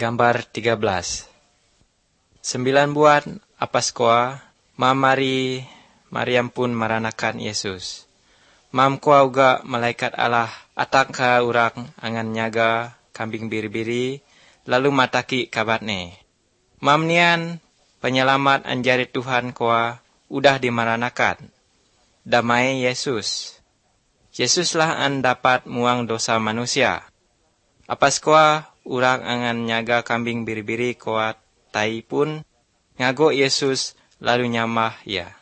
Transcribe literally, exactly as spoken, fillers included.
Gambar tiga belas. Sembilan bulan apaskoa, mam Mari Maryam pun maranakan Yesus. Mam koa uga malaikat Allah atak ka urang angan nyaga kambing biri-biri, lalu mataki kabatne. Mam nian penyelamat anjari Tuhan koa udah dimaranakan. Damai Yesus. Yesuslah an dapat muang dosa manusia. Apaskoa urang angan nyaga kambing biri-biri koa tai pun ngago Yesus lalu nyamah ya.